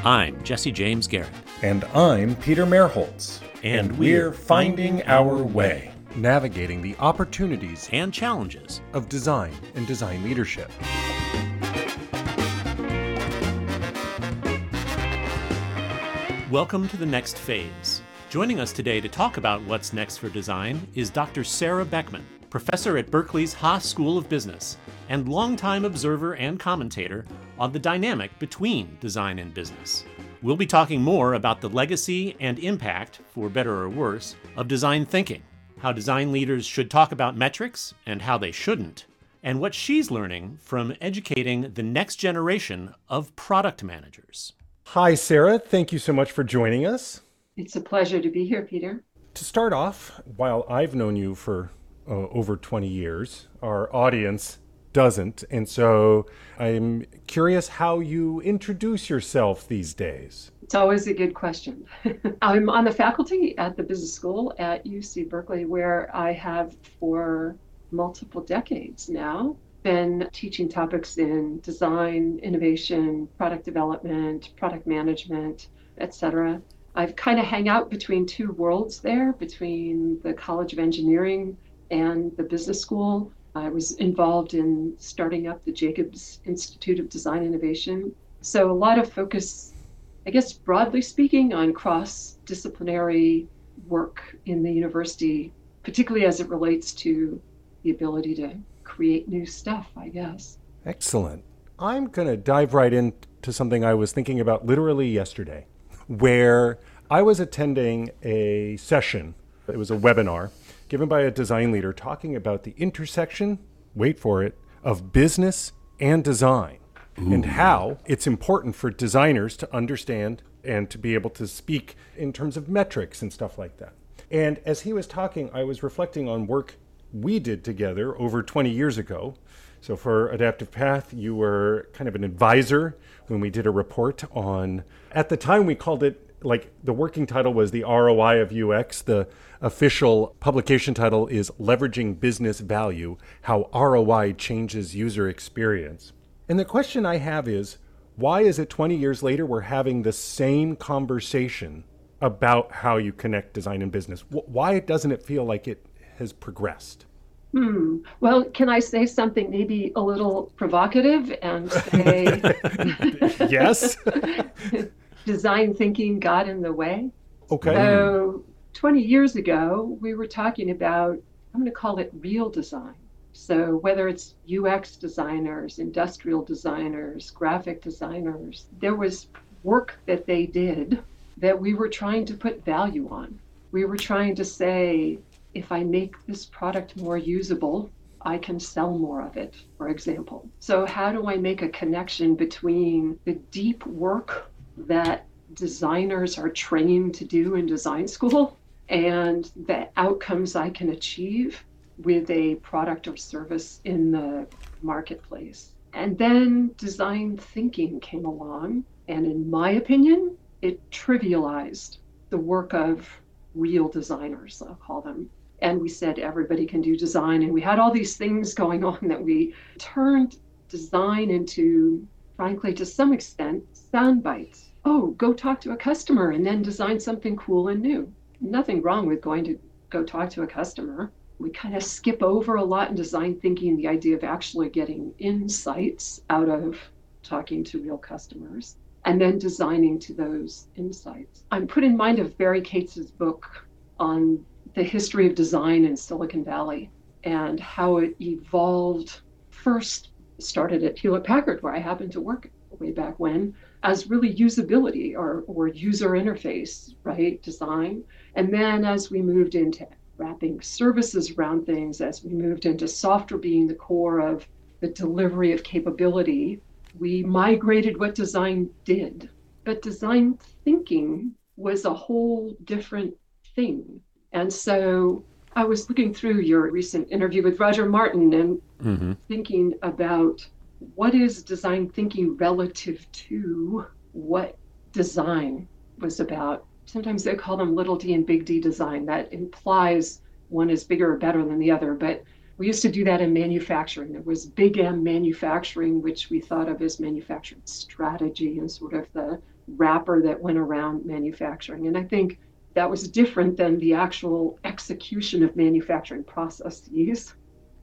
I'm Jesse James Garrett. And I'm Peter Merholtz. And we're finding our way. Navigating the opportunities and challenges of design and design leadership. Welcome to the next phase. Joining us today to talk about what's next for design is Dr. Sarah Beckman, professor at Berkeley's Haas School of Business and longtime observer and commentator on the dynamic between design and business. We'll be talking more about the legacy and impact, for better or worse, of design thinking, how design leaders should talk about metrics and how they shouldn't, and what she's learning from educating the next generation of product managers. Hi, Sarah. Thank you so much for joining us. It's a pleasure to be here, Peter. To start off, while I've known you for over 20 years, our audience doesn't. And so I'm curious how you introduce yourself these days. It's always a good question. I'm on the faculty at the business school at UC Berkeley, where I have for multiple decades now been teaching topics in design, innovation, product development, product management, etc. I've kind of hang out between two worlds there, between the College of Engineering and the business school. I was involved in starting up the Jacobs Institute of Design Innovation. So a lot of focus, I guess, broadly speaking, on cross-disciplinary work in the university, particularly as it relates to the ability to create new stuff, I guess. Excellent. I'm going to dive right into something I was thinking about literally yesterday, where I was attending a session. It was a webinar given by a design leader talking about the intersection, wait for it, of business and design. Ooh. And how it's important for designers to understand and to be able to speak in terms of metrics and stuff like that. And as he was talking, I was reflecting on work we did together over 20 years ago. So for Adaptive Path, you were kind of an advisor when we did a report on, at the time we called it, like the working title was the ROI of UX. The official publication title is Leveraging Business Value, How ROI Changes User Experience. And the question I have is, why is it 20 years later we're having the same conversation about how you connect design and business? Why doesn't it feel like it has progressed? Well, can I say something maybe a little provocative and say... Yes. Design thinking got in the way. Okay. So 20 years ago, we were talking about, I'm going to call it real design. So whether it's UX designers, industrial designers, graphic designers, there was work that they did that we were trying to put value on. We were trying to say, if I make this product more usable, I can sell more of it, for example. So how do I make a connection between the deep work that designers are trained to do in design school and the outcomes I can achieve with a product or service in the marketplace? And then design thinking came along, and in my opinion, it trivialized the work of real designers, I'll call them. And we said everybody can do design, and we had all these things going on that we turned design into, frankly, to some extent, sound bites. Oh, go talk to a customer and then design something cool and new. Nothing wrong with going to go talk to a customer. We kind of skip over a lot in design thinking the idea of actually getting insights out of talking to real customers and then designing to those insights. I'm put in mind of Barry Cates's book on the history of design in Silicon Valley and how it evolved. First started at Hewlett-Packard, where I happened to work way back when, as really usability or user interface, right, design. And then as we moved into wrapping services around things, as we moved into software being the core of the delivery of capability, we migrated what design did. But design thinking was a whole different thing. And so I was looking through your recent interview with Roger Martin and thinking about what is design thinking relative to what design was about. Sometimes they call them little d and big D design. That implies one is bigger or better than the other. But we used to do that in manufacturing. There was big M manufacturing, which we thought of as manufacturing strategy and sort of the wrapper that went around manufacturing. And I think that was different than the actual execution of manufacturing processes.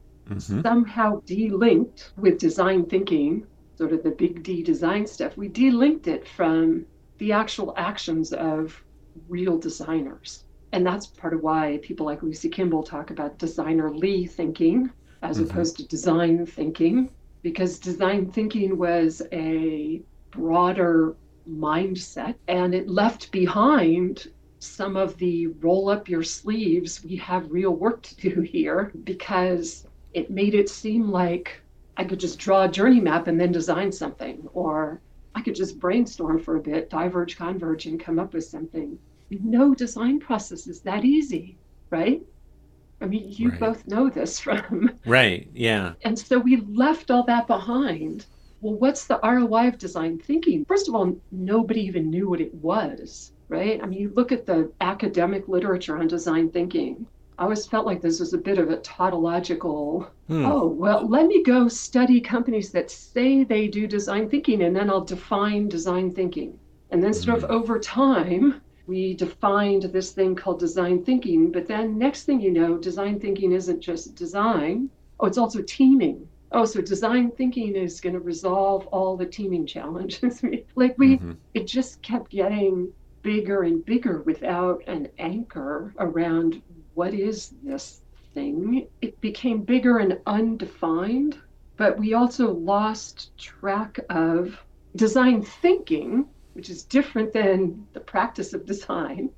Somehow delinked with design thinking, sort of the big D design stuff. We delinked it from the actual actions of real designers. And that's part of why people like Lucy Kimball talk about designer-ly thinking as opposed to design thinking, because design thinking was a broader mindset and it left behind some of the roll up your sleeves, we have real work to do here, because it made it seem like I could just draw a journey map and then design something, or I could just brainstorm for a bit, diverge, converge, and come up with something. No design process is that easy, right? I mean, you both know this from. Right, yeah. And so we left all that behind. Well, what's the ROI of design thinking? First of all, nobody even knew what it was, right? I mean, you look at the academic literature on design thinking. I always felt like this was a bit of a tautological, oh, well, let me go study companies that say they do design thinking, and then I'll define design thinking. And then sort of over time, we defined this thing called design thinking. But then next thing you know, design thinking isn't just design. Oh, it's also teaming. Oh, so design thinking is going to resolve all the teaming challenges. Like it just kept getting bigger and bigger without an anchor around what is this thing. It became bigger and undefined, but we also lost track of design thinking, which is different than the practice of design,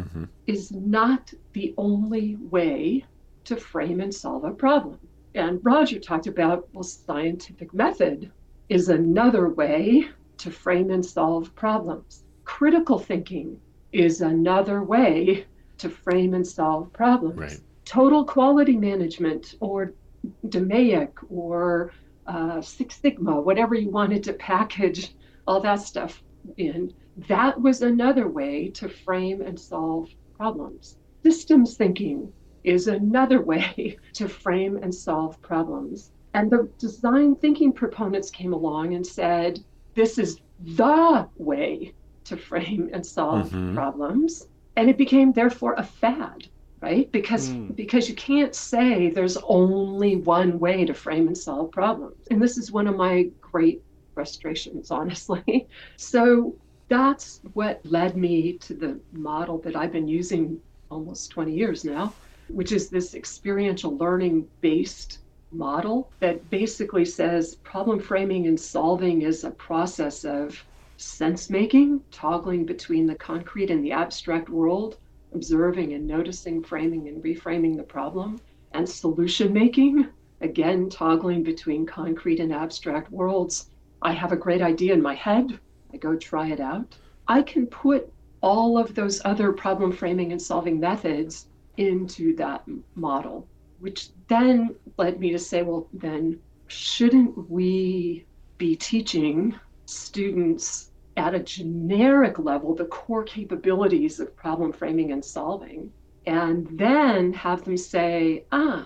is not the only way to frame and solve a problem. And Roger talked about, well, scientific method is another way to frame and solve problems. Critical thinking is another way to frame and solve problems. Right. Total quality management, or DMAIC, or Six Sigma, whatever you wanted to package all that stuff in, that was another way to frame and solve problems. Systems thinking is another way to frame and solve problems. And the design thinking proponents came along and said, this is the way to frame and solve problems. And it became, therefore, a fad, right? Because you can't say there's only one way to frame and solve problems. And this is one of my great frustrations, honestly. So that's what led me to the model that I've been using almost 20 years now, which is this experiential learning based model that basically says problem framing and solving is a process of sense making, toggling between the concrete and the abstract world, observing and noticing, framing and reframing the problem, and solution making, again, toggling between concrete and abstract worlds. I have a great idea in my head. I go try it out. I can put all of those other problem framing and solving methods into that model, which then led me to say, well, then shouldn't we be teaching students at a generic level the core capabilities of problem framing and solving, and then have them say,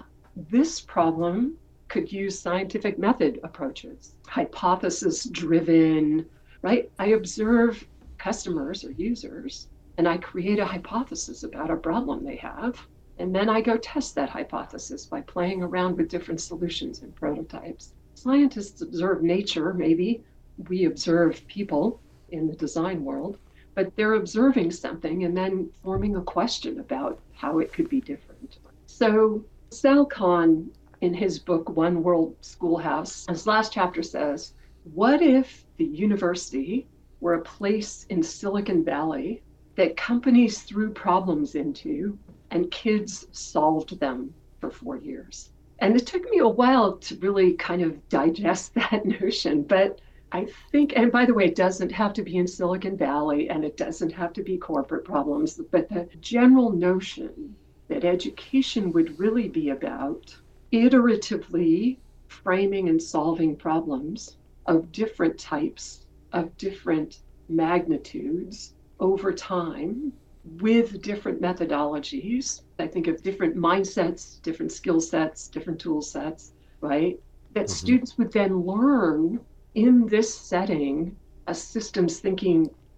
this problem could use scientific method approaches, hypothesis driven, right? I observe customers or users and I create a hypothesis about a problem they have. And then I go test that hypothesis by playing around with different solutions and prototypes. Scientists observe nature, maybe we observe people in the design world, but they're observing something and then forming a question about how it could be different. So Sal Khan, in his book, One World Schoolhouse, his last chapter says, what if the university were a place in Silicon Valley that companies threw problems into and kids solved them for 4 years? And it took me a while to really kind of digest that notion, but I think, and by the way, it doesn't have to be in Silicon Valley and it doesn't have to be corporate problems, but the general notion that education would really be about iteratively framing and solving problems of different types, of different magnitudes over time with different methodologies. I think of different mindsets, different skill sets, different tool sets, right? That students would then learn in this setting a systems thinking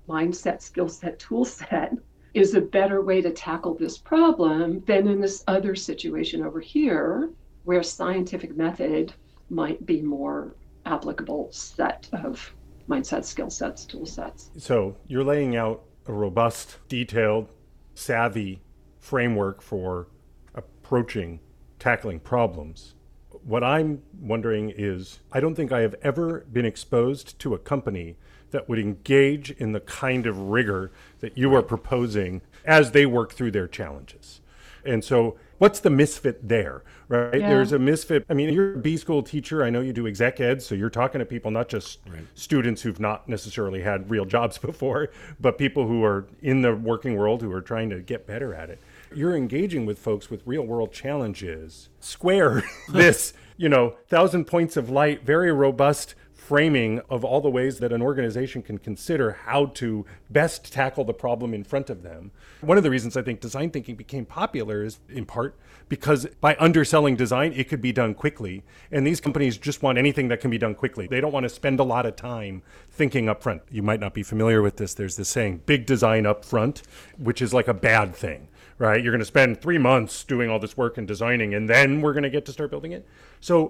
mindset, skill set, tool set is a better way to tackle this problem than in this other situation over here, where scientific method might be more applicable set of mindset, skill sets, tool sets. So you're laying out a robust, detailed, savvy framework for approaching, tackling problems. What I'm wondering is, I don't think I have ever been exposed to a company that would engage in the kind of rigor that you are proposing as they work through their challenges. And so what's the misfit there, right? Yeah. There's a misfit. I mean, you're a B school teacher. I know you do exec ed, so you're talking to people, not just students who've not necessarily had real jobs before, but people who are in the working world who are trying to get better at it. You're engaging with folks with real world challenges. Square this, 1,000 points of light, very robust framing of all the ways that an organization can consider how to best tackle the problem in front of them. One of the reasons I think design thinking became popular is in part because by underselling design, it could be done quickly. And these companies just want anything that can be done quickly. They don't want to spend a lot of time thinking up front. You might not be familiar with this. There's this saying, big design up front, which is like a bad thing, right? You're going to spend 3 months doing all this work and designing, and then we're going to get to start building it. So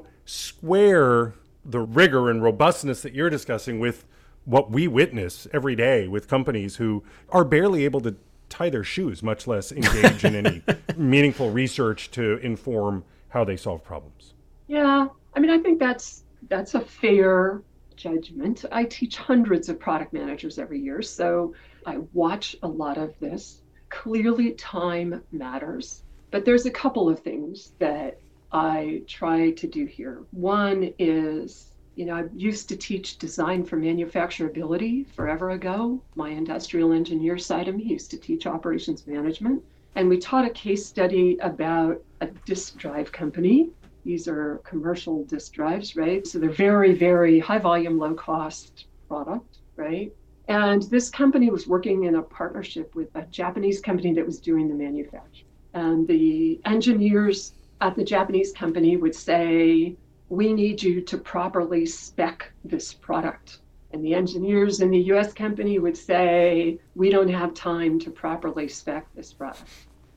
square the rigor and robustness that you're discussing with what we witness every day with companies who are barely able to tie their shoes, much less engage in any meaningful research to inform how they solve problems. Yeah, I mean, I think that's a fair judgment. I teach hundreds of product managers every year, so I watch a lot of this. Clearly, time matters, but there's a couple of things that I try to do here. One is, I used to teach design for manufacturability forever ago. My industrial engineer side of me used to teach operations management. And we taught a case study about a disk drive company. These are commercial disk drives, right? So they're very, very high volume, low cost product, right? And this company was working in a partnership with a Japanese company that was doing the manufacturing. And the engineers at the Japanese company would say, we need you to properly spec this product. And the engineers in the US company would say, we don't have time to properly spec this product.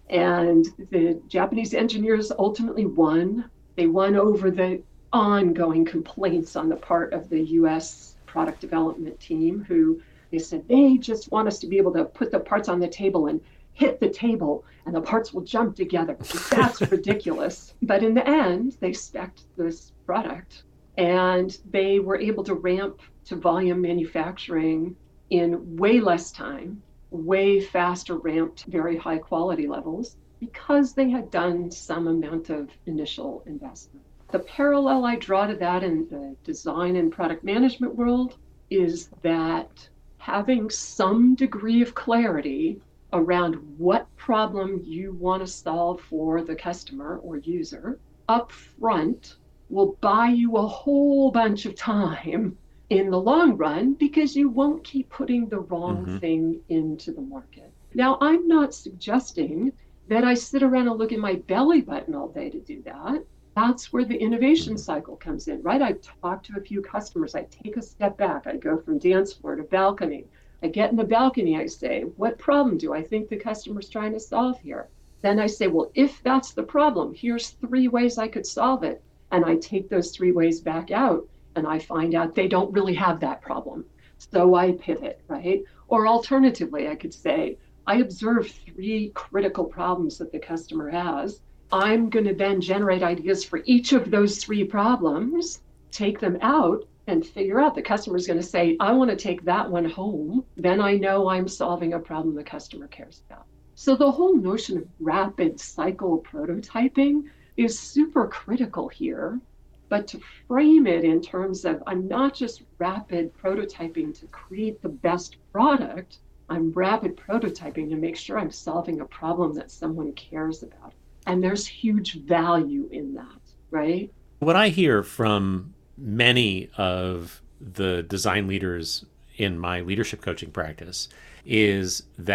And the Japanese engineers ultimately won. They won over the ongoing complaints on the part of the US product development team, who they said, they just want us to be able to put the parts on the table and hit the table and the parts will jump together. That's ridiculous. But in the end, they spec'd this product and they were able to ramp to volume manufacturing in way less time, way faster ramped, very high quality levels, because they had done some amount of initial investment. The parallel I draw to that in the design and product management world is that having some degree of clarity around what problem you want to solve for the customer or user up front will buy you a whole bunch of time in the long run, because you won't keep putting the wrong thing into the market. Now, I'm not suggesting that I sit around and look at my belly button all day to do that. That's where the innovation cycle comes in, right? I talk to a few customers, I take a step back, I go from dance floor to balcony. I get in the balcony, I say, what problem do I think the customer's trying to solve here? Then I say, well, if that's the problem, here's 3 ways I could solve it. And I take those 3 ways back out and I find out they don't really have that problem. So I pivot, right? Or alternatively, I could say, I observe 3 critical problems that the customer has. I'm going to then generate ideas for each of those 3 problems, take them out, and figure out the customer is going to say, I want to take that one home. Then I know I'm solving a problem the customer cares about. So the whole notion of rapid cycle prototyping is super critical here. But to frame it in terms of, I'm not just rapid prototyping to create the best product, I'm rapid prototyping to make sure I'm solving a problem that someone cares about. And there's huge value in that, right? What I hear from many of the design leaders in my leadership coaching practice is that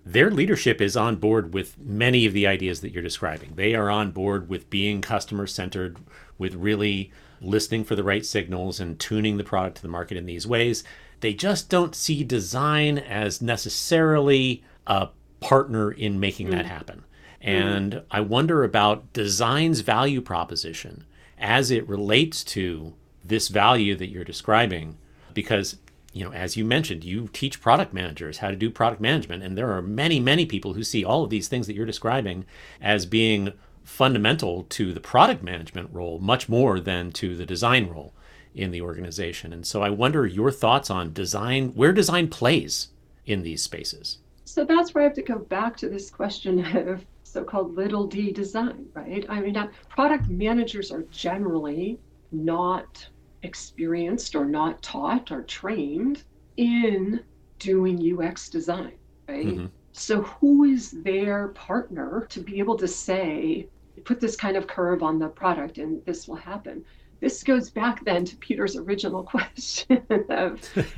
their leadership is on board with many of the ideas that you're describing. They are on board with being customer centered, with really listening for the right signals and tuning the product to the market in these ways. They just don't see design as necessarily a partner in making that happen. And I wonder about design's value proposition as it relates to this value that you're describing, because, as you mentioned, you teach product managers how to do product management, and there are many, many people who see all of these things that you're describing as being fundamental to the product management role much more than to the design role in the organization. And so I wonder your thoughts on design, where design plays in these spaces. So that's where I have to go back to this question of so-called little d design, right? I mean, product managers are generally not experienced or not taught or trained in doing UX design, right? Mm-hmm. So who is their partner to be able to say, put this kind of curve on the product and this will happen? This goes back then to Peter's original question of,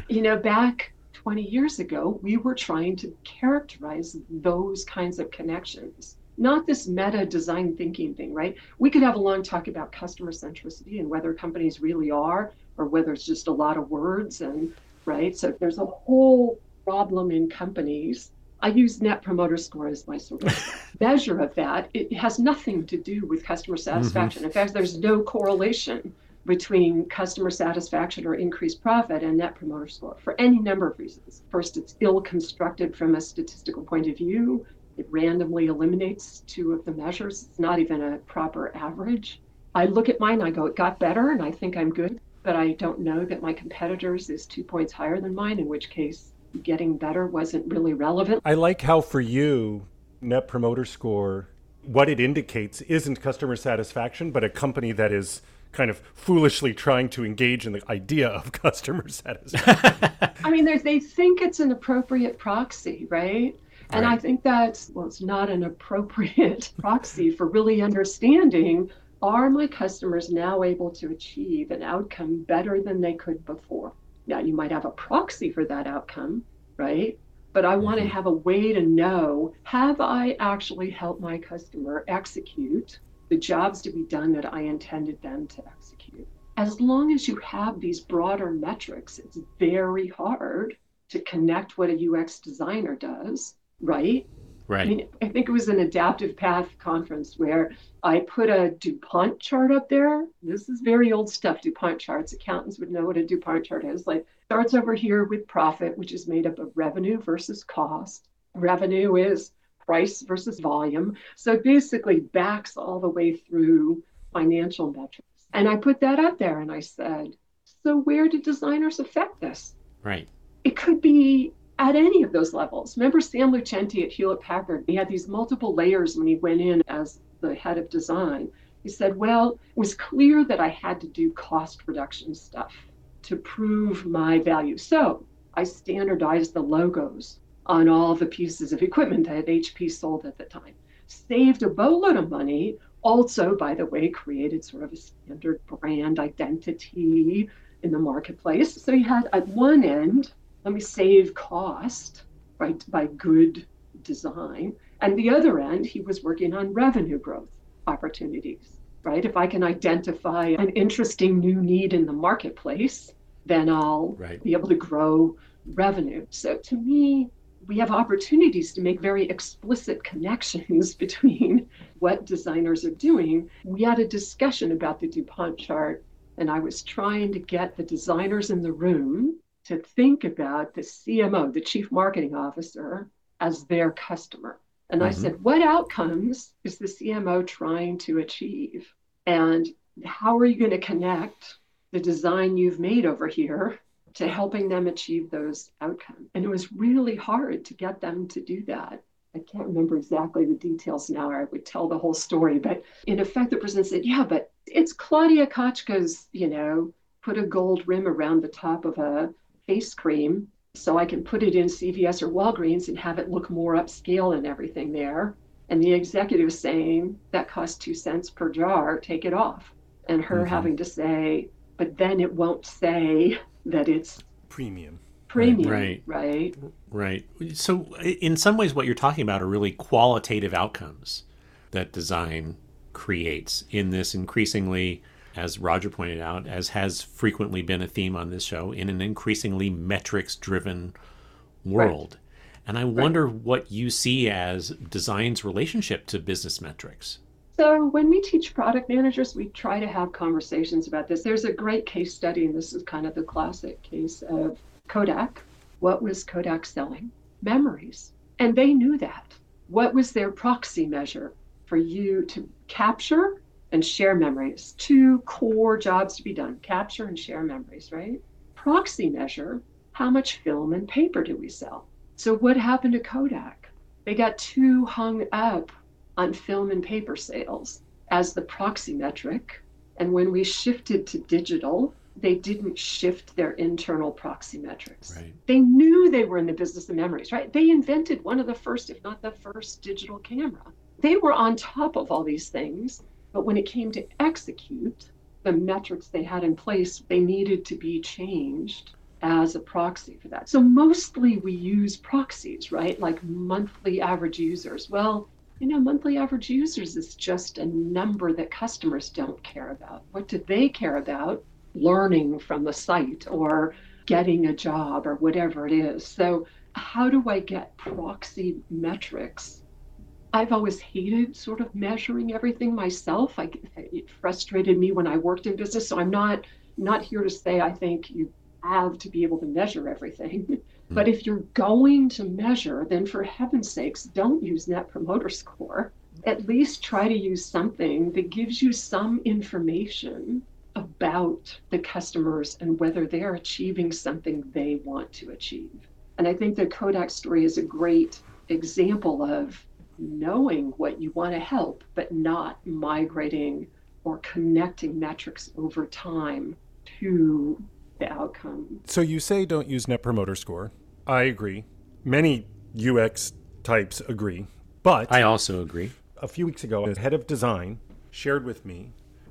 back 20 years ago, we were trying to characterize those kinds of connections, not this meta design thinking thing, right? We could have a long talk about customer centricity and whether companies really are, or whether it's just a lot of words, and right? So there's a whole problem in companies. I use Net Promoter Score as my sort of measure of that. It has nothing to do with customer satisfaction. In fact, there's no correlation between customer satisfaction or increased profit and Net Promoter Score for any number of reasons. First, it's ill-constructed from a statistical point of view. It randomly eliminates two of the measures. It's not even a proper average. I look at mine, I go, it got better, and I think I'm good, but I don't know that my competitors is 2 points higher than mine, in which case getting better wasn't really relevant. I like how for you, Net Promoter Score, what it indicates isn't customer satisfaction, but a company that is kind of foolishly trying to engage in the idea of customer satisfaction. I mean, they think it's an appropriate proxy, right? And I think that's, it's not an appropriate proxy for really understanding, are my customers now able to achieve an outcome better than they could before? Now, you might have a proxy for that outcome, right? But I want to have a way to know, have I actually helped my customer execute the jobs to be done that I intended them to execute? As long as you have these broader metrics, it's very hard to connect what a UX designer does, right? Right. I mean, I think it was an Adaptive Path conference where I put a DuPont chart up there. This is very old stuff, DuPont charts. Accountants would know what a DuPont chart is. Like, starts over here with profit, which is made up of revenue versus cost. Revenue is price versus volume. So it basically backs all the way through financial metrics. And I put that up there and I said, so where do designers affect this? Right. It could be at any of those levels. Remember Sam Lucenti at Hewlett Packard? He had these multiple layers when he went in as the head of design. He said, well, it was clear that I had to do cost reduction stuff to prove my value. So I standardized the logos on all the pieces of equipment that HP sold at the time. Saved a boatload of money. Also, by the way, created sort of a standard brand identity in the marketplace. So you had at one end, let me save cost, right, by good design. And the other end, he was working on revenue growth opportunities, right? If I can identify an interesting new need in the marketplace, then I'll be able to grow revenue. So to me, we have opportunities to make very explicit connections between what designers are doing. We had a discussion about the DuPont chart, and I was trying to get the designers in the room to think about the CMO, the Chief Marketing Officer, as their customer. And I said, what outcomes is the CMO trying to achieve? And how are you going to connect the design you've made over here to helping them achieve those outcomes? And it was really hard to get them to do that. I can't remember exactly the details now, or I would tell the whole story. But in effect, the person said, yeah, but it's Claudia Kotchka's, put a gold rim around the top of a face cream so I can put it in CVS or Walgreens and have it look more upscale and everything there. And the executive saying, that costs 2 cents per jar, take it off. And her having to say, but then it won't say that it's premium. premium, Right. right? Right. So, in some ways, what you're talking about are really qualitative outcomes that design creates in this increasingly, as Roger pointed out, as has frequently been a theme on this show, in an increasingly metrics driven world. And I wonder what you see as design's relationship to business metrics. So when we teach product managers, we try to have conversations about this. There's a great case study, and this is kind of the classic case of Kodak. What was Kodak selling? Memories. And they knew that. What was their proxy measure for you to capture and share memories? Two core jobs to be done, capture and share memories, right? Proxy measure, how much film and paper do we sell? So what happened to Kodak? They got too hung up on film and paper sales as the proxy metric. And when we shifted to digital, they didn't shift their internal proxy metrics. Right. They knew they were in the business of memories, right? They invented one of the first, if not the first, digital camera. They were on top of all these things, but when it came to execute, the metrics they had in place, they needed to be changed as a proxy for that. So mostly we use proxies, right? Like monthly average users. Well, monthly average users is just a number that customers don't care about. What do they care about? Learning from the site or getting a job or whatever it is. So how do I get proxy metrics? I've always hated sort of measuring everything myself. It frustrated me when I worked in business. So I'm not here to say I think you have to be able to measure everything. But if you're going to measure, then for heaven's sakes, don't use Net Promoter Score. At least try to use something that gives you some information about the customers and whether they're achieving something they want to achieve. And I think the Kodak story is a great example of knowing what you want to help, but not migrating or connecting metrics over time to the outcome. So you say don't use Net Promoter Score. I agree. Many UX types agree. But I also agree. A few weeks ago, the head of design shared with me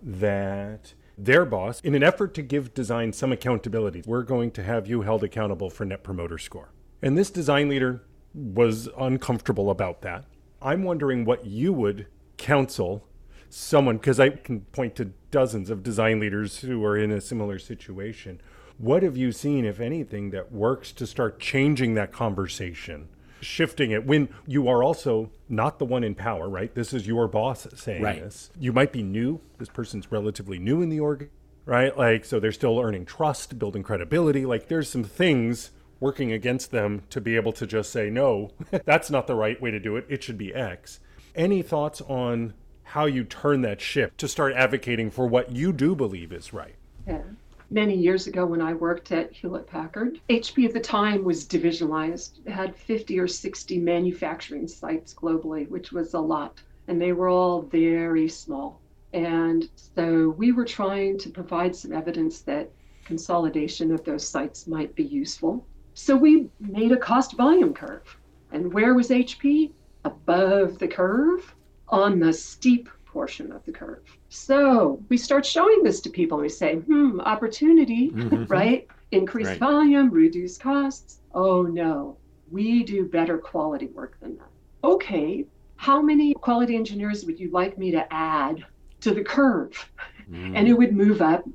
that their boss, in an effort to give design some accountability, we're going to have you held accountable for Net Promoter Score. And this design leader was uncomfortable about that. I'm wondering what you would counsel someone, because I can point to dozens of design leaders who are in a similar situation. What have you seen, if anything, that works to start changing that conversation, shifting it when you are also not the one in power, right? This is your boss saying this. You might be new. This person's relatively new in the org, right? So they're still earning trust, building credibility. There's some things working against them to be able to just say, no, that's not the right way to do it. It should be X. Any thoughts on how you turn that ship to start advocating for what you do believe is right? Yeah. Many years ago when I worked at Hewlett-Packard, HP at the time was divisionalized. It had 50 or 60 manufacturing sites globally, which was a lot. And they were all very small. And so we were trying to provide some evidence that consolidation of those sites might be useful. So we made a cost volume curve. And where was HP? Above the curve on the steep portion of the curve. So we start showing this to people and we say, opportunity, right? Increase volume, reduce costs. Oh no, we do better quality work than that. Okay, how many quality engineers would you like me to add to the curve? And it would move up,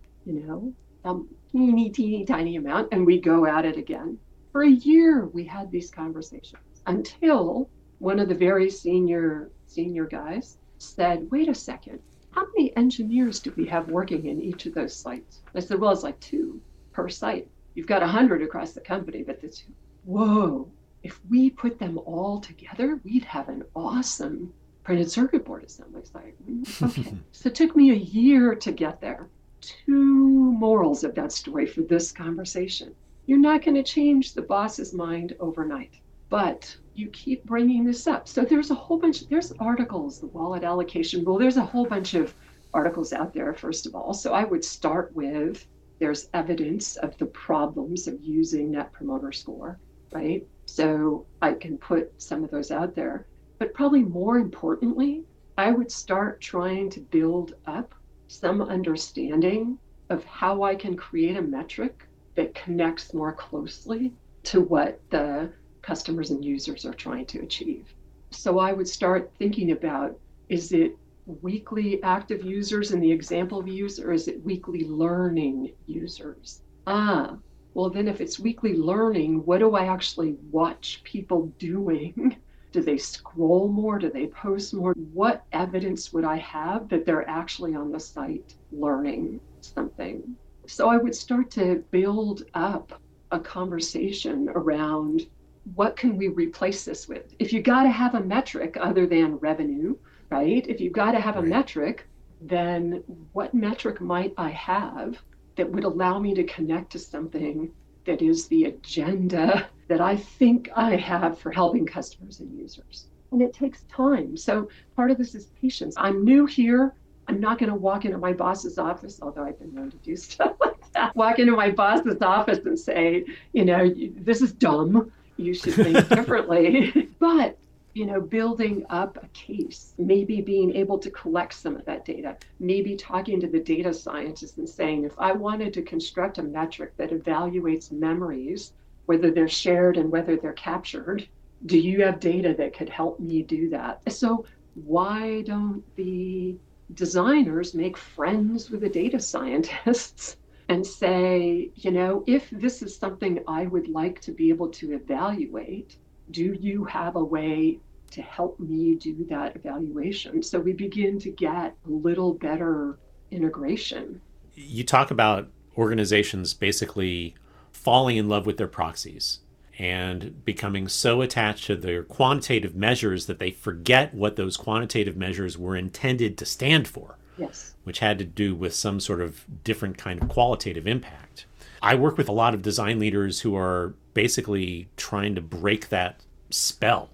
a teeny tiny amount, and we go at it again. For a year, we had these conversations until one of the very senior guys said, wait a second, how many engineers do we have working in each of those sites? I said, well, it's like 2 per site. You've got 100 across the company, but the 2. Whoa, if we put them all together, we'd have an awesome printed circuit board assembly site. Okay, so it took me a year to get there. 2 morals of that story for this conversation. You're not going to change the boss's mind overnight, but you keep bringing this up. So there's articles, the wallet allocation rule, there's a whole bunch of articles out there, first of all. So I would start with, there's evidence of the problems of using Net Promoter Score, right? So I can put some of those out there. But probably more importantly, I would start trying to build up some understanding of how I can create a metric that connects more closely to what the customers and users are trying to achieve. So I would start thinking about, is it weekly active users in the example views, or is it weekly learning users? Well, then if it's weekly learning, what do I actually watch people doing? Do they scroll more? Do they post more? What evidence would I have that they're actually on the site learning something? So I would start to build up a conversation around, what can we replace this with? If you got to have a metric other than revenue, right? If you've got to have a metric, then what metric might I have that would allow me to connect to something that is the agenda that I think I have for helping customers and users? And it takes time. So part of this is patience. I'm new here. I'm not going to walk into my boss's office, although I've been known to do stuff like that. Walk into my boss's office and say, this is dumb. You should think differently. But, building up a case, maybe being able to collect some of that data, maybe talking to the data scientists and saying, if I wanted to construct a metric that evaluates memories, whether they're shared and whether they're captured, do you have data that could help me do that? So why don't the designers make friends with the data scientists and say, if this is something I would like to be able to evaluate, do you have a way to help me do that evaluation? So we begin to get a little better integration. You talk about organizations basically falling in love with their proxies and becoming so attached to their quantitative measures that they forget what those quantitative measures were intended to stand for. Yes. Which had to do with some sort of different kind of qualitative impact. I work with a lot of design leaders who are basically trying to break that spell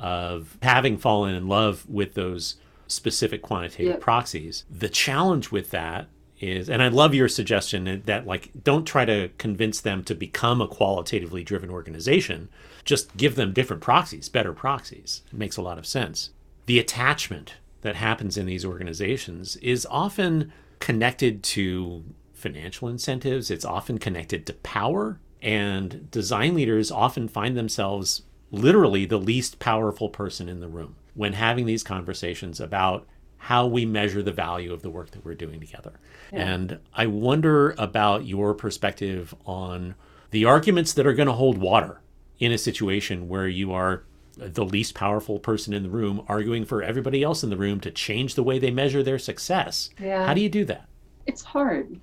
of having fallen in love with those specific quantitative proxies. The challenge with that is, and I love your suggestion that don't try to convince them to become a qualitatively driven organization. Just give them different proxies, better proxies. It makes a lot of sense. The attachment that happens in these organizations is often connected to financial incentives. It's often connected to power, and design leaders often find themselves literally the least powerful person in the room when having these conversations about how we measure the value of the work that we're doing together. Yeah. And I wonder about your perspective on the arguments that are going to hold water in a situation where you are the least powerful person in the room arguing for everybody else in the room to change the way they measure their success. Yeah. How do you do that? It's hard.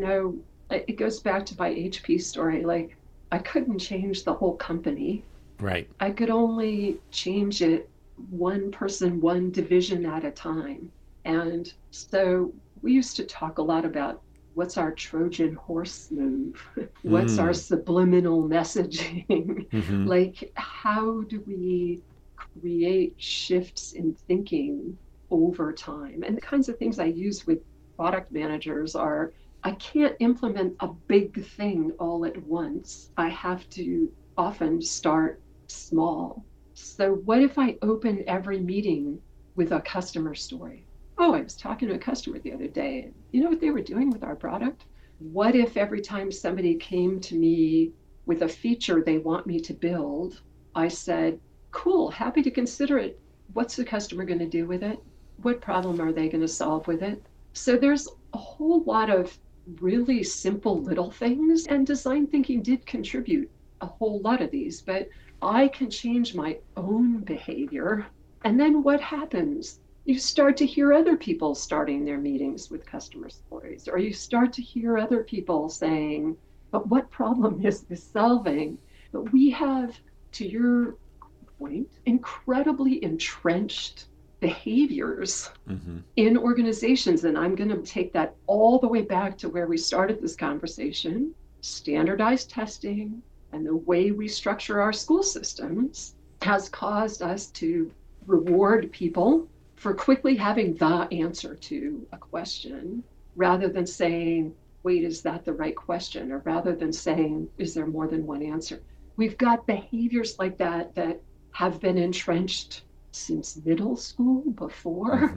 It goes back to my HP story. I couldn't change the whole company. Right. I could only change it one person, one division at a time. And so we used to talk a lot about what's our Trojan horse move? What's our subliminal messaging? Mm-hmm. How do we create shifts in thinking over time? And the kinds of things I use with product managers are, I can't implement a big thing all at once. I have to often start small. So what if I open every meeting with a customer story? Oh, I was talking to a customer the other day, and you know what they were doing with our product? What if every time somebody came to me with a feature they want me to build, I said, cool, happy to consider it. What's the customer going to do with it? What problem are they going to solve with it? So there's a whole lot of really simple little things, and design thinking did contribute a whole lot of these, but I can change my own behavior. And then what happens? You start to hear other people starting their meetings with customer stories, or you start to hear other people saying, but what problem is this solving? But we have, to your point, incredibly entrenched behaviors in organizations. And I'm going to take that all the way back to where we started this conversation. Standardized testing and the way we structure our school systems has caused us to reward people for quickly having the answer to a question, rather than saying, wait, is that the right question? Or rather than saying, is there more than one answer? We've got behaviors like that that have been entrenched since middle school, before.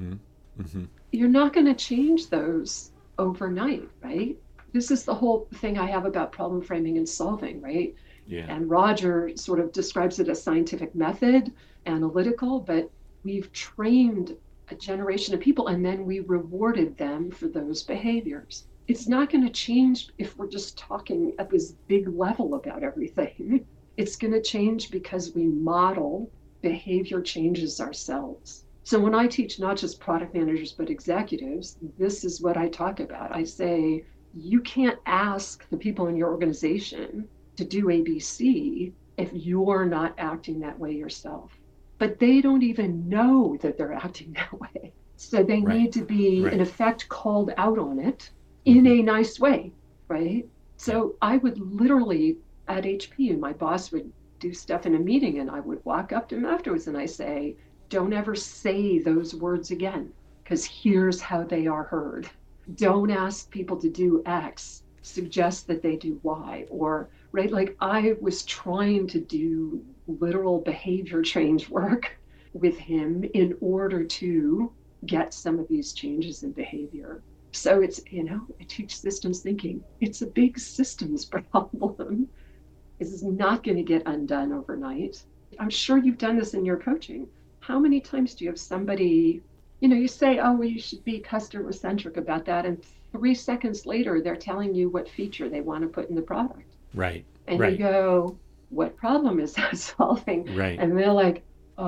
You're not going to change those overnight, right? This is the whole thing I have about problem framing and solving, right? Yeah. And Roger sort of describes it as scientific method, analytical, but we've trained a generation of people and then we rewarded them for those behaviors. It's not going to change if we're just talking at this big level about everything. It's going to change because we model behavior changes ourselves. So when I teach not just product managers, but executives, this is what I talk about. I say, you can't ask the people in your organization to do ABC if you're not acting that way yourself. But they don't even know that they're acting that way. So they need to be, in effect, called out on it in a nice way, right? So I would literally, at HP, my boss would do stuff in a meeting and I would walk up to him afterwards and I say, don't ever say those words again, because here's how they are heard. Don't ask people to do X, suggest that they do Y, or, right, like I was trying to do literal behavior change work with him in order to get some of these changes in behavior. So it's, I teach systems thinking. It's a big systems problem. This is not going to get undone overnight. I'm sure you've done this in your coaching. How many times do you have somebody, you say, oh, well, you should be customer centric about that. And 3 seconds later, they're telling you what feature they want to put in the product. Right. And you go, what problem is that solving? Right. And they're like,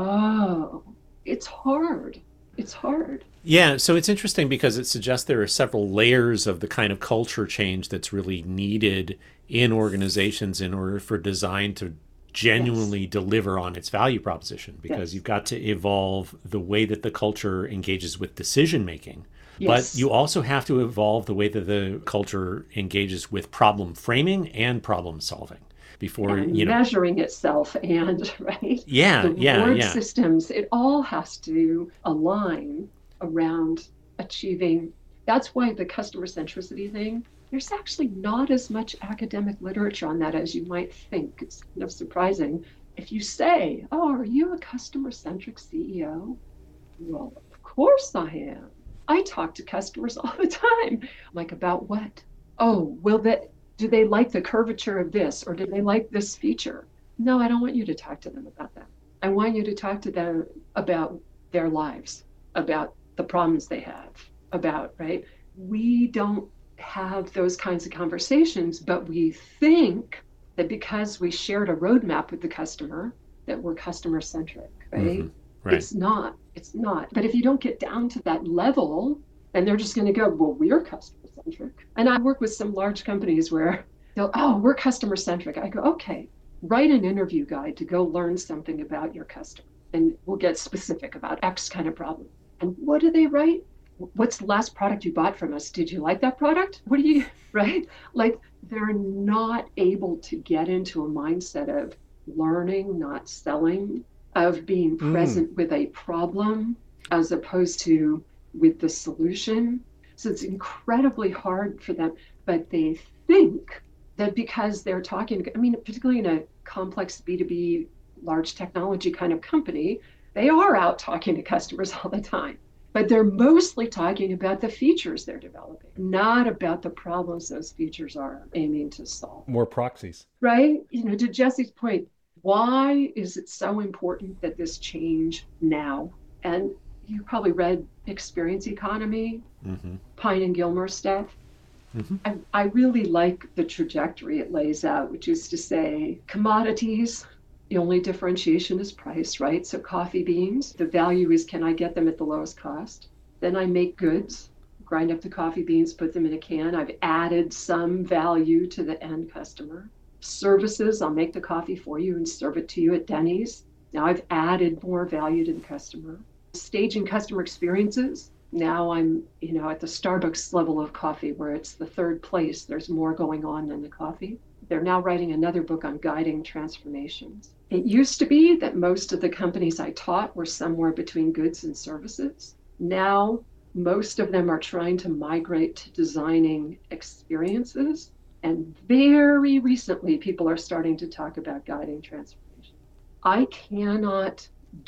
oh, it's hard. It's hard. Yeah, so it's interesting because it suggests there are several layers of the kind of culture change that's really needed in organizations in order for design to genuinely deliver on its value proposition, because you've got to evolve the way that the culture engages with decision making. But you also have to evolve the way that the culture engages with problem framing and problem solving before, measuring itself and the reward systems. It all has to align around achieving. That's why the customer centricity thing, there's actually not as much academic literature on that as you might think. It's kind of surprising. If you say, oh, are you a customer-centric CEO? Well, of course I am. I talk to customers all the time. Like, about what? Oh, do they like the curvature of this, or do they like this feature? No, I don't want you to talk to them about that. I want you to talk to them about their lives, about the problems they have, right? We don't have those kinds of conversations, but we think that because we shared a roadmap with the customer, that we're customer centric, right? Mm-hmm. Right. It's not. But if you don't get down to that level, then they're just going to go, well, we're customer centric. And I work with some large companies where they'll, oh, we're customer centric. I go, okay, write an interview guide to go learn something about your customer. And we'll get specific about X kind of problem. And what do they write? What's the last product you bought from us? Did you like that product? What do you, right? Like, they're not able to get into a mindset of learning, not selling, of being present with a problem as opposed to with the solution. So it's incredibly hard for them, but they think that because they're talking, particularly in a complex B2B, large technology kind of company, they are out talking to customers all the time. But they're mostly talking about the features they're developing, not about the problems those features are aiming to solve. More proxies. Right? To Jesse's point, why is it so important that this change now? And you probably read Experience Economy, Pine and Gilmore stuff. Mm-hmm. I really like the trajectory it lays out, which is to say commodities, the only differentiation is price, right? So coffee beans, the value is, can I get them at the lowest cost? Then I make goods, grind up the coffee beans, put them in a can. I've added some value to the end customer. Services, I'll make the coffee for you and serve it to you at Denny's. Now I've added more value to the customer. Staging customer experiences. Now I'm, at the Starbucks level of coffee where it's the third place. There's more going on than the coffee. They're now writing another book on guiding transformations. It used to be that most of the companies I taught were somewhere between goods and services. Now, most of them are trying to migrate to designing experiences. And very recently, people are starting to talk about guiding transformation. I cannot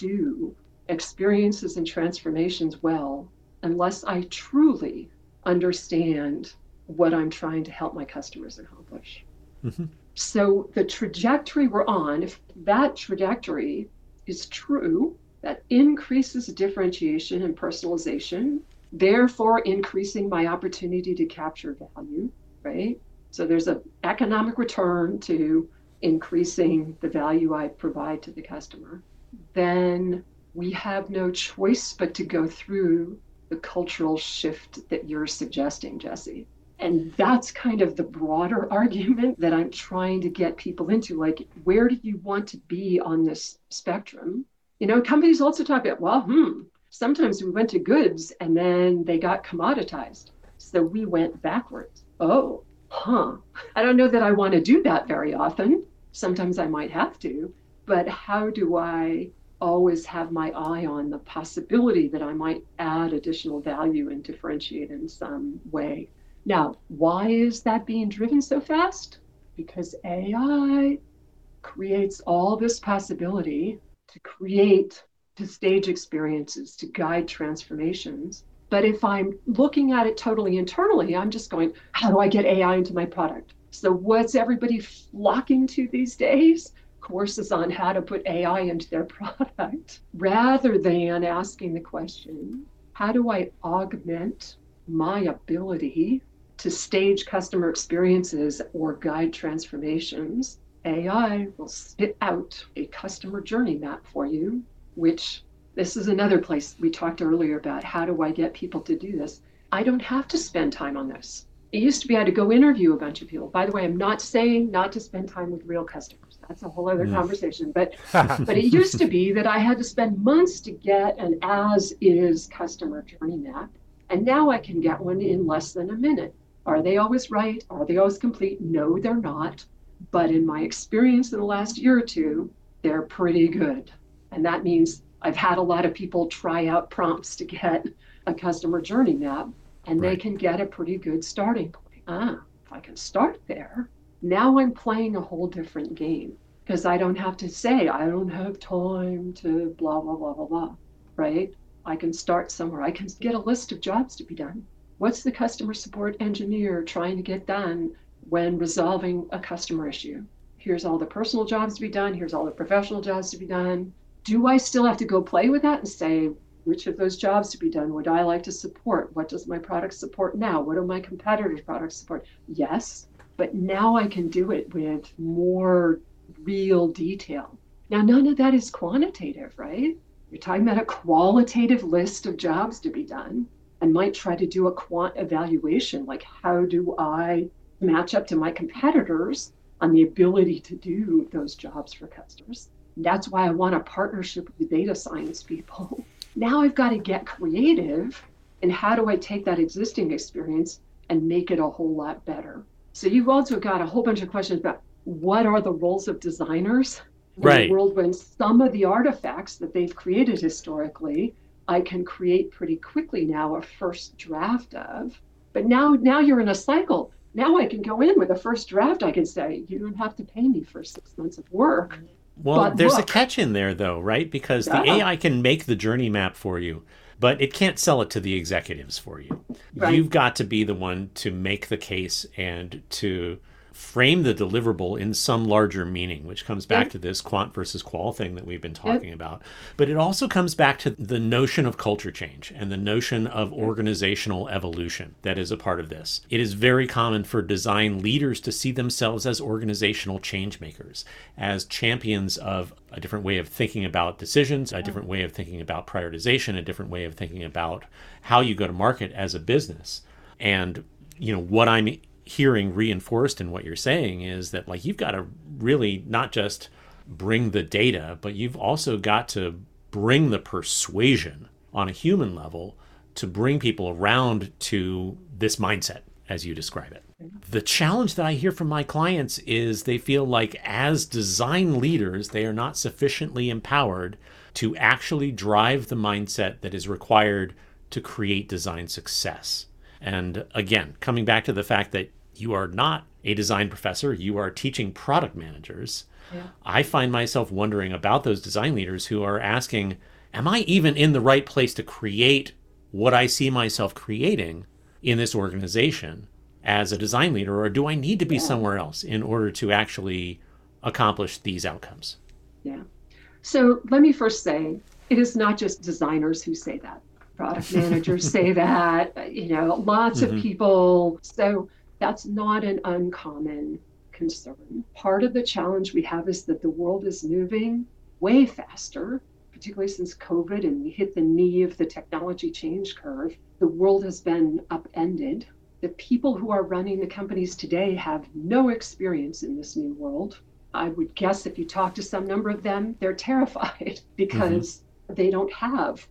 do experiences and transformations well unless I truly understand what I'm trying to help my customers accomplish. So the trajectory we're on, if that trajectory is true, that increases differentiation and personalization, therefore increasing my opportunity to capture value, right? So there's an economic return to increasing the value I provide to the customer. Then we have no choice but to go through the cultural shift that you're suggesting, Jesse. And that's kind of the broader argument that I'm trying to get people into. Like, where do you want to be on this spectrum? Companies also talk about, sometimes we went to goods and then they got commoditized. So we went backwards. I don't know that I want to do that very often. Sometimes I might have to, but how do I always have my eye on the possibility that I might add additional value and differentiate in some way? Now, why is that being driven so fast? Because AI creates all this possibility to stage experiences, to guide transformations. But if I'm looking at it totally internally, I'm just going, how do I get AI into my product? So what's everybody flocking to these days? Courses on how to put AI into their product, rather than asking the question, how do I augment my ability to stage customer experiences or guide transformations? AI will spit out a customer journey map for you, which this is another place we talked earlier about. How do I get people to do this? I don't have to spend time on this. It used to be I had to go interview a bunch of people. By the way, I'm not saying not to spend time with real customers. That's a whole other conversation. But it used to be that I had to spend months to get an as-is customer journey map. And now I can get one in less than a minute. Are they always right? Are they always complete? No, they're not. But in my experience in the last year or two, they're pretty good. And that means I've had a lot of people try out prompts to get a customer journey map, and they can get a pretty good starting point. If I can start there, now I'm playing a whole different game, because I don't have to say, I don't have time to blah, blah, blah, blah, blah, right? I can start somewhere. I can get a list of jobs to be done. What's the customer support engineer trying to get done when resolving a customer issue? Here's all the personal jobs to be done. Here's all the professional jobs to be done. Do I still have to go play with that and say, which of those jobs to be done would I like to support? What does my product support now? What do my competitors' products support? Yes, but now I can do it with more real detail. Now, none of that is quantitative, right? You're talking about a qualitative list of jobs to be done. I might try to do a quant evaluation, like how do I match up to my competitors on the ability to do those jobs for customers? That's why I want a partnership with the data science people. Now I've got to get creative, and how do I take that existing experience and make it a whole lot better? So you've also got a whole bunch of questions about what are the roles of designers in a world when some of the artifacts that they've created historically, I can create pretty quickly now a first draft of. But now you're in a cycle. Now I can go in with a first draft. I can say, you don't have to pay me for 6 months of work. Well, there's a catch in there, though, right? Because the AI can make the journey map for you, but it can't sell it to the executives for you. Right. You've got to be the one to make the case and to frame the deliverable in some larger meaning, which comes back to this quant versus qual thing that we've been talking about. But it also comes back to the notion of culture change and the notion of organizational evolution that is a part of this. It is very common for design leaders to see themselves as organizational change makers, as champions of a different way of thinking about decisions, a different way of thinking about prioritization, a different way of thinking about how you go to market as a business. And, what I'm hearing reinforced in what you're saying is that, like, you've got to really not just bring the data, but you've also got to bring the persuasion on a human level to bring people around to this mindset, as you describe it. The challenge that I hear from my clients is they feel like as design leaders, they are not sufficiently empowered to actually drive the mindset that is required to create design success. And again, coming back to the fact that you are not a design professor, you are teaching product managers. Yeah. I find myself wondering about those design leaders who are asking, am I even in the right place to create what I see myself creating in this organization? as a design leader, or do I need to be Yeah. somewhere else in order to actually accomplish these outcomes? Yeah. So let me first say, it is not just designers who say that. Product managers say that, lots of people. So that's not an uncommon concern. Part of the challenge we have is that the world is moving way faster, particularly since COVID and we hit the knee of the technology change curve. The world has been upended. The people who are running the companies today have no experience in this new world. I would guess if you talk to some number of them, they're terrified because they don't have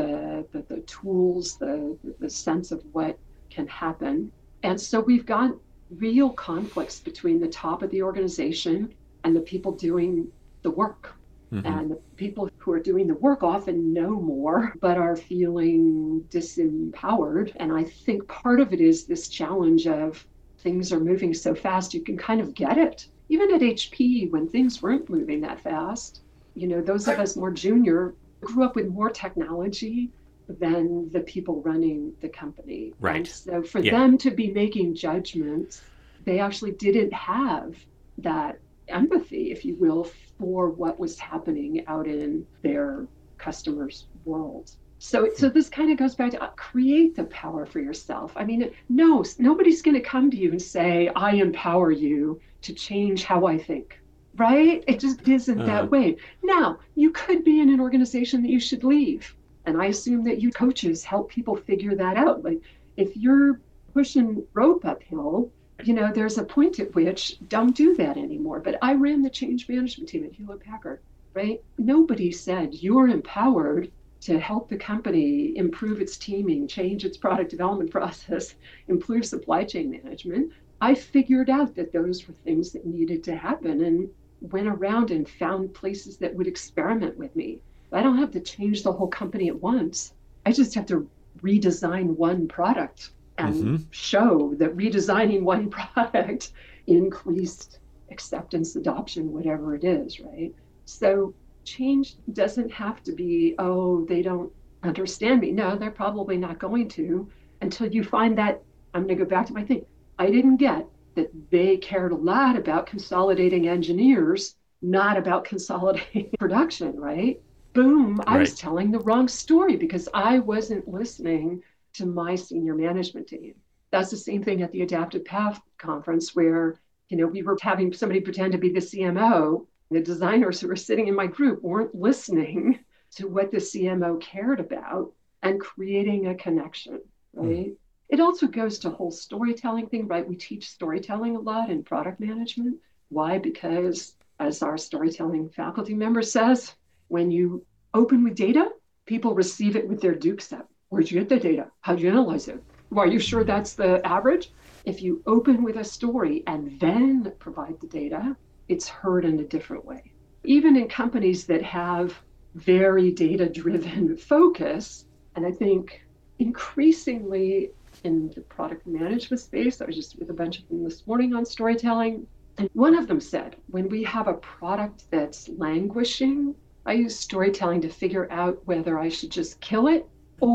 the tools, the sense of what can happen. And so we've got real conflicts between the top of the organization and the people doing the work. And the people who are doing the work often know more, but are feeling disempowered. And I think part of it is this challenge of things are moving so fast, you can kind of get it. Even at HP, when things weren't moving that fast, those of us more junior grew up with more technology than the people running the company. Right. And so for them to be making judgments, they actually didn't have that empathy, if you will, for what was happening out in their customers' world. So this kind of goes back to create the power for yourself. I mean, no, nobody's going to come to you and say, I empower you to change how I think, right? It just isn't that way. Now, you could be in an organization that you should leave. And I assume that you coaches help people figure that out. Like if you're pushing rope uphill, there's a point at which don't do that anymore. But I ran the change management team at Hewlett Packard, right? Nobody said you're empowered to help the company improve its teaming, change its product development process, improve supply chain management. I figured out that those were things that needed to happen and went around and found places that would experiment with me. I don't have to change the whole company at once. I just have to redesign one product and show that redesigning one product increased acceptance, adoption, whatever it is, right? So change doesn't have to be, they don't understand me. No, they're probably not going to until you find that, I'm going to go back to my thing. I didn't get that they cared a lot about consolidating engineers, not about consolidating production, right? Boom, I was telling the wrong story because I wasn't listening to my senior management team. That's the same thing at the Adaptive Path conference where, we were having somebody pretend to be the CMO. The designers who were sitting in my group weren't listening to what the CMO cared about and creating a connection, right? It also goes to whole storytelling thing, right? We teach storytelling a lot in product management. Why? Because as our storytelling faculty member says, when you open with data, people receive it with their dukes up. Where'd you get the data? How'd you analyze it? Well, are you sure that's the average? If you open with a story and then provide the data, it's heard in a different way. Even in companies that have very data-driven focus, and I think increasingly in the product management space, I was just with a bunch of them this morning on storytelling, and one of them said, when we have a product that's languishing, I use storytelling to figure out whether I should just kill it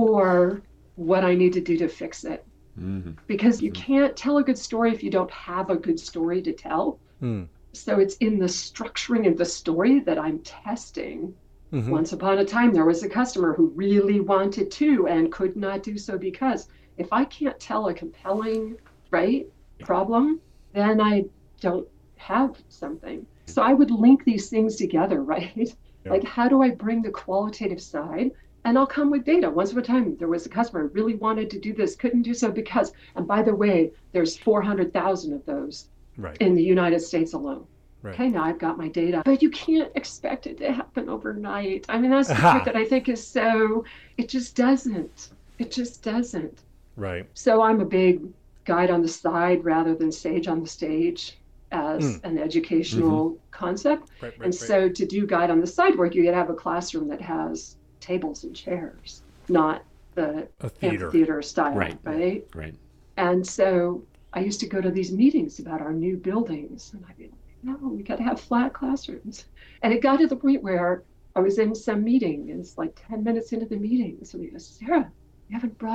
or what I need to do to fix it. Because you can't tell a good story if you don't have a good story to tell. So it's in the structuring of the story that I'm testing. Once upon a time, there was a customer who really wanted to and could not do so because if I can't tell a compelling, problem, then I don't have something. So I would link these things together, right? Yeah. Like, how do I bring the qualitative side? And I'll come with data. Once upon a time, there was a customer who really wanted to do this, couldn't do so because, and by the way, there's 400,000 of those in the United States alone. Okay, now I've got my data, but you can't expect it to happen overnight. I mean, that's the part that I think is so, it just doesn't. It just doesn't. Right. So I'm a big guide on the side rather than sage on the stage as an educational concept. So to do guide on the side work, you got to have a classroom that has tables and chairs, not the amphitheater style, right? And so I used to go to these meetings about our new buildings, and I'd be like, no, we got to have flat classrooms. And it got to the point where I was in some meeting, and it's like 10 minutes into the meeting, somebody goes, Sarah, you haven't brought up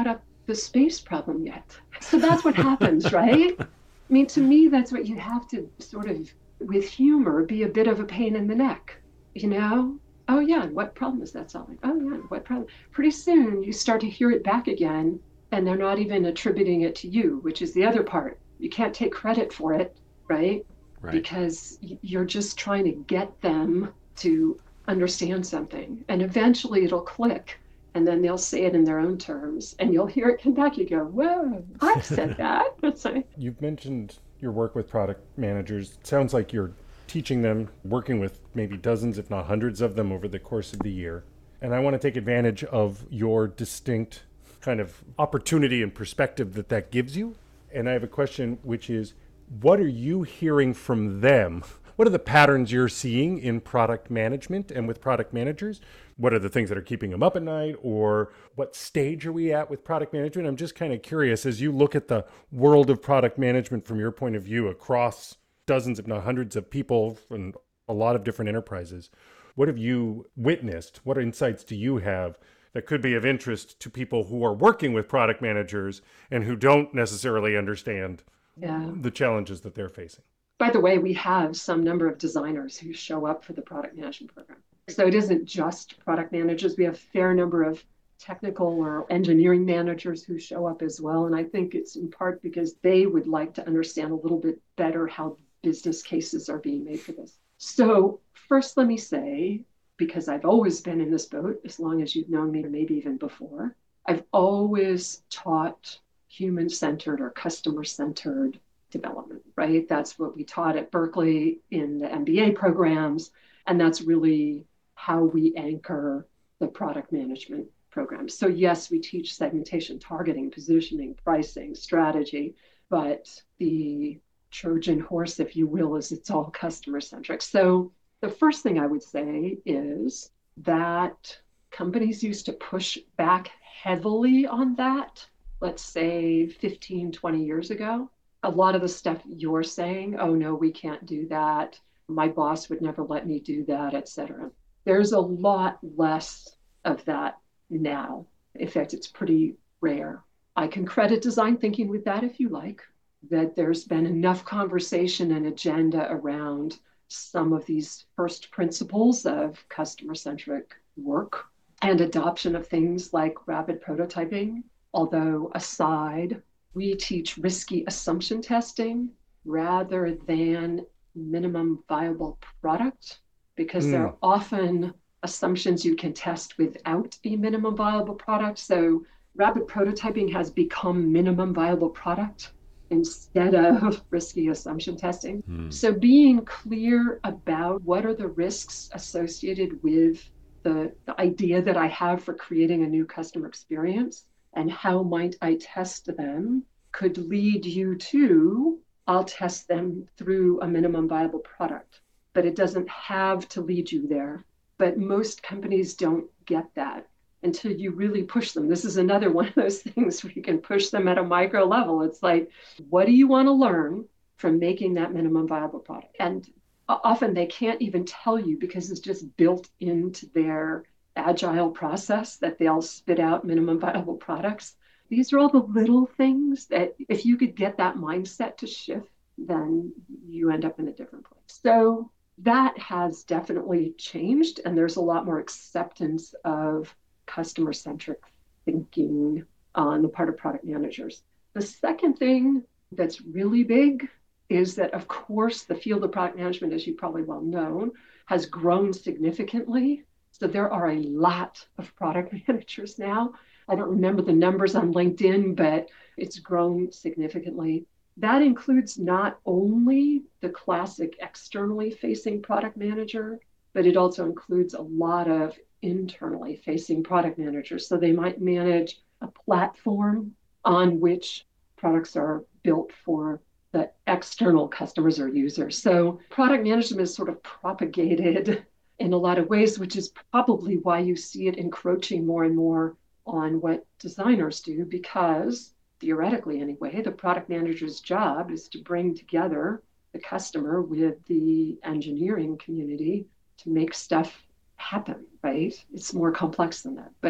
the space problem yet. So that's what happens, right? I mean, to me, that's what you have to sort of, with humor, be a bit of a pain in the neck, you know? Oh, yeah, and what problem is that solving? Oh, yeah, what problem? Pretty soon you start to hear it back again, and they're not even attributing it to you, which is the other part. You can't take credit for it, right? Right. Because you're just trying to get them to understand something, and eventually it'll click. And then they'll say it in their own terms, and you'll hear it come back. You go, whoa, I said that. You've mentioned your work with product managers. It sounds like you're teaching them, working with maybe dozens, if not hundreds of them over the course of the year. And I want to take advantage of your distinct kind of opportunity and perspective that gives you. And I have a question, which is, what are you hearing from them? What are the patterns you're seeing in product management and with product managers? What are the things that are keeping them up at night, or what stage are we at with product management? I'm just kind of curious, as you look at the world of product management from your point of view across dozens, if not hundreds of people and a lot of different enterprises, what have you witnessed? What insights do you have that could be of interest to people who are working with product managers and who don't necessarily understand the challenges that they're facing? By the way, we have some number of designers who show up for the product management program. So it isn't just product managers. We have a fair number of technical or engineering managers who show up as well. And I think it's in part because they would like to understand a little bit better how business cases are being made for this. So first, let me say, because I've always been in this boat, as long as you've known me, or maybe even before, I've always taught human-centered or customer-centered development, right? That's what we taught at Berkeley in the MBA programs. And that's really how we anchor the product management program. So yes, we teach segmentation, targeting, positioning, pricing, strategy, but the Trojan horse, if you will, is it's all customer centric. So the first thing I would say is that companies used to push back heavily on that, let's say 15, 20 years ago. A lot of the stuff you're saying, oh no, we can't do that. My boss would never let me do that, et cetera. There's a lot less of that now. In fact, it's pretty rare. I can credit design thinking with that if you like, that there's been enough conversation and agenda around some of these first principles of customer-centric work and adoption of things like rapid prototyping. Although aside, we teach risky assumption testing rather than minimum viable product, because there are often assumptions you can test without a minimum viable product. So rapid prototyping has become minimum viable product instead of risky assumption testing. So being clear about what are the risks associated with the idea that I have for creating a new customer experience and how might I test them could lead you to, I'll test them through a minimum viable product, but it doesn't have to lead you there. But most companies don't get that until you really push them. This is another one of those things where you can push them at a micro level. It's like, what do you want to learn from making that minimum viable product? And often they can't even tell you because it's just built into their agile process that they'll spit out minimum viable products. These are all the little things that if you could get that mindset to shift, then you end up in a different place. So that has definitely changed, and there's a lot more acceptance of customer-centric thinking on the part of product managers. The second thing that's really big is that, of course, the field of product management, as you probably well know, has grown significantly. So there are a lot of product managers now. I don't remember the numbers on LinkedIn, but it's grown significantly. That includes not only the classic externally facing product manager, but it also includes a lot of internally facing product managers. So they might manage a platform on which products are built for the external customers or users. So product management is sort of propagated in a lot of ways, which is probably why you see it encroaching more and more on what designers do, because theoretically anyway, the product manager's job is to bring together the customer with the engineering community to make stuff happen, right? It's more complex than that. But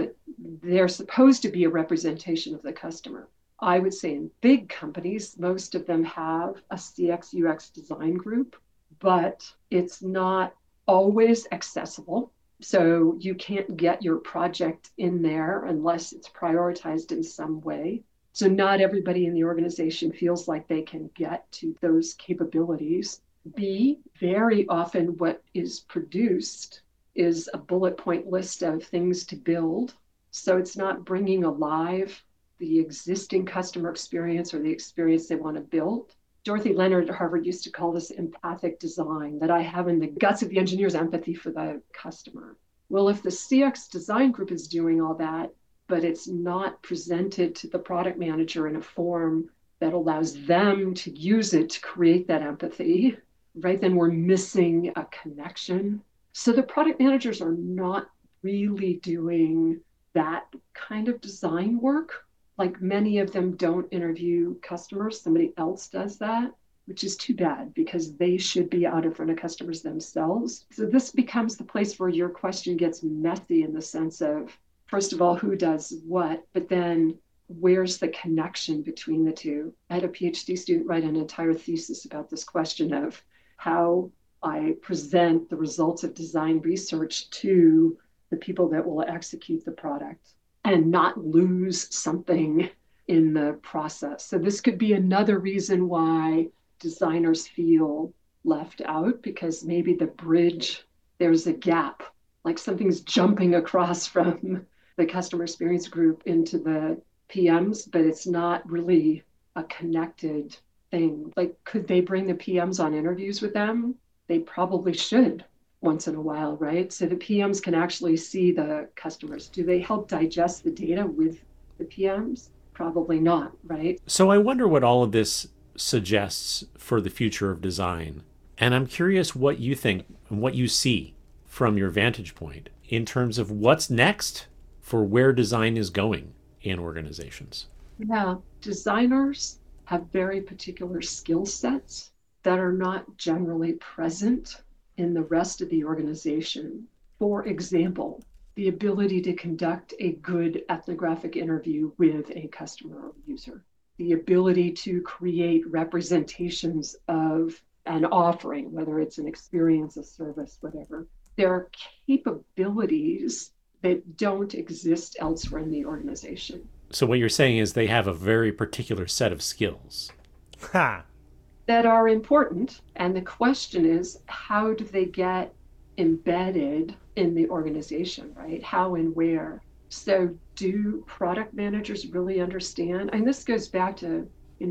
they're supposed to be a representation of the customer. I would say in big companies, most of them have a CX UX design group, but it's not always accessible. So you can't get your project in there unless it's prioritized in some way. So not everybody in the organization feels like they can get to those capabilities. B, very often what is produced is a bullet point list of things to build. So it's not bringing alive the existing customer experience or the experience they want to build. Dorothy Leonard at Harvard used to call this empathic design, that I have in the guts of the engineer's empathy for the customer. Well, if the CX design group is doing all that, but it's not presented to the product manager in a form that allows them to use it to create that empathy, right, then we're missing a connection. So the product managers are not really doing that kind of design work. Like many of them don't interview customers. Somebody else does that, which is too bad because they should be out in front of customers themselves. So this becomes the place where your question gets messy in the sense of, first of all, who does what, but then where's the connection between the two? I had a PhD student write an entire thesis about this question of how I present the results of design research to the people that will execute the product and not lose something in the process. So this could be another reason why designers feel left out, because maybe the bridge, there's a gap, like something's jumping across from the customer experience group into the PMs, but it's not really a connected thing. Like, could they bring the PMs on interviews with them? They probably should once in a while, right? So the PMs can actually see the customers. Do they help digest the data with the PMs? Probably not, right? So I wonder what all of this suggests for the future of design. And I'm curious what you think and what you see from your vantage point in terms of what's next for where design is going in organizations. Yeah, designers have very particular skill sets that are not generally present in the rest of the organization. For example, the ability to conduct a good ethnographic interview with a customer or user, the ability to create representations of an offering, whether it's an experience, a service, whatever. There are capabilities that don't exist elsewhere in the organization. So what you're saying is they have a very particular set of skills. Ha! That are important. And the question is, how do they get embedded in the organization, right? How and where? So do product managers really understand? And this goes back to in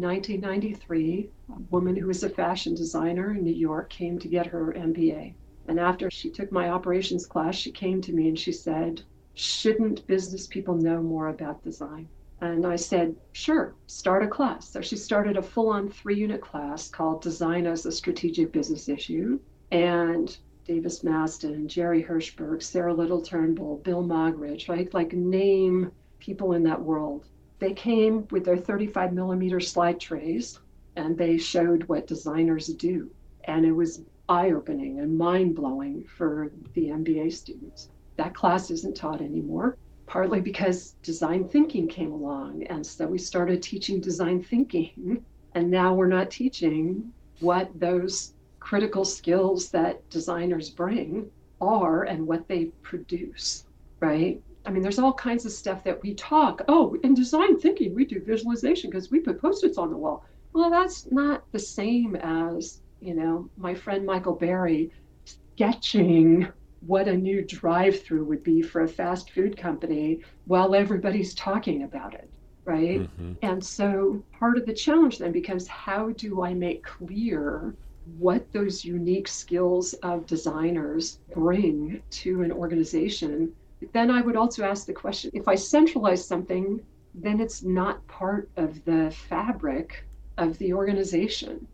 1993, a woman who was a fashion designer in New York came to get her MBA. And after she took my operations class, she came to me and she said, shouldn't business people know more about design? And I said, sure, start a class. So she started a full-on 3-unit class called Design as a Strategic Business Issue. And Davis Maston, Jerry Hirschberg, Sarah Little Turnbull, Bill Moggridge, right? Like name people in that world. They came with their 35 millimeter slide trays and they showed what designers do. And it was eye-opening and mind-blowing for the MBA students. That class isn't taught anymore, partly because design thinking came along. And so we started teaching design thinking. And now we're not teaching what those critical skills that designers bring are and what they produce, right? I mean, there's all kinds of stuff that we talk. Oh, in design thinking, we do visualization because we put Post-its on the wall. Well, that's not the same as, my friend Michael Berry sketching what a new drive-through would be for a fast food company while everybody's talking about it, right? Mm-hmm. And so part of the challenge then becomes, how do I make clear what those unique skills of designers bring to an organization? Then I would also ask the question, if I centralize something, then it's not part of the fabric of the organization.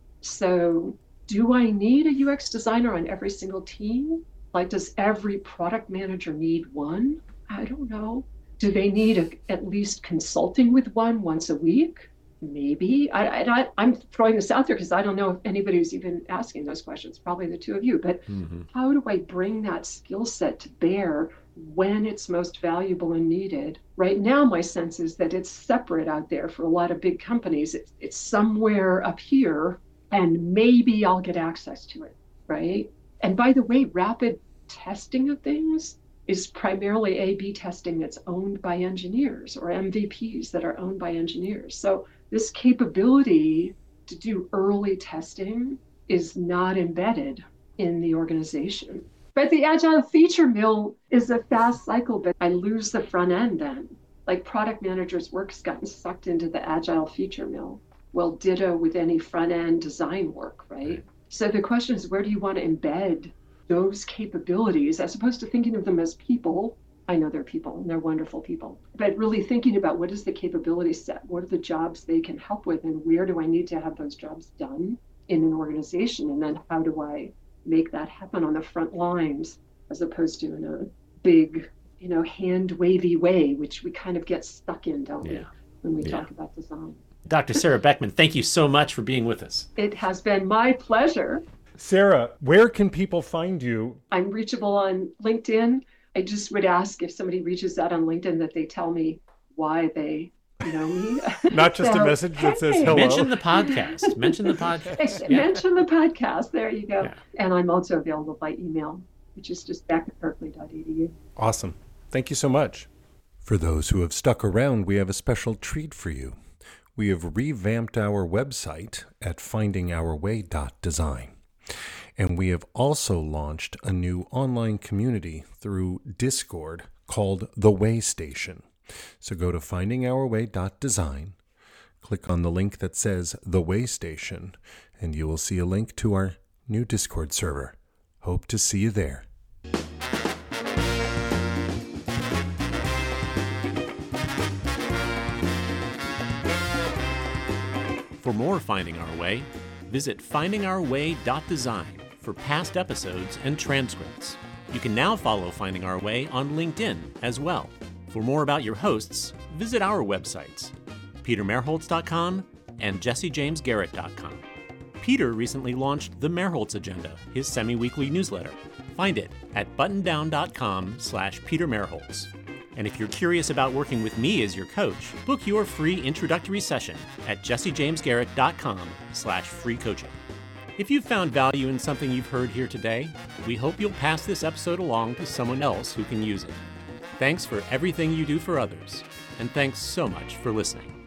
So do I need a UX designer on every single team? Like, does every product manager need one? I don't know. Do they need at least consulting with one once a week? Maybe. I'm throwing this out there because I don't know if anybody's even asking those questions, probably the two of you. But how do I bring that skill set to bear when it's most valuable and needed. Right now, my sense is that it's separate out there for a lot of big companies. It's somewhere up here, and maybe I'll get access to it, right? And by the way, rapid testing of things is primarily A/B testing that's owned by engineers, or MVPs that are owned by engineers. So this capability to do early testing is not embedded in the organization. But the agile feature mill is a fast cycle, but I lose the front end then. Like product managers' work's gotten sucked into the agile feature mill. Well, ditto with any front end design work, right? So the question is, where do you want to embed those capabilities as opposed to thinking of them as people? I know they're people and they're wonderful people, but really thinking about what is the capability set? What are the jobs they can help with, and where do I need to have those jobs done in an organization? And then how do I make that happen on the front lines as opposed to in a big, hand wavy way, which we kind of get stuck in, don't we, when we talk about design. Dr. Sarah Beckman, thank you so much for being with us. It has been my pleasure. Sarah, where can people find you? I'm reachable on LinkedIn. I just would ask if somebody reaches out on LinkedIn that they tell me why they know me. Not just a message that says hello. Mention the podcast. Mention the podcast. Mention the podcast. There you go. Yeah. And I'm also available by email, which is just beck@berkeley.edu. Awesome. Thank you so much. For those who have stuck around, we have a special treat for you. We have revamped our website at findingourway.design. And we have also launched a new online community through Discord called The Way Station. So go to findingourway.design, click on the link that says The Way Station, and you will see a link to our new Discord server. Hope to see you there. For more Finding Our Way, visit findingourway.design for past episodes and transcripts. You can now follow Finding Our Way on LinkedIn as well. For more about your hosts, visit our websites, petermerholtz.com and jessejamesgarrett.com. Peter recently launched the Merholtz Agenda, his semi-weekly newsletter. Find it at buttondown.com/petermerholtz. And if you're curious about working with me as your coach, book your free introductory session at jessejamesgarrett.com/free coaching. If you've found value in something you've heard here today, we hope you'll pass this episode along to someone else who can use it. Thanks for everything you do for others, and thanks so much for listening.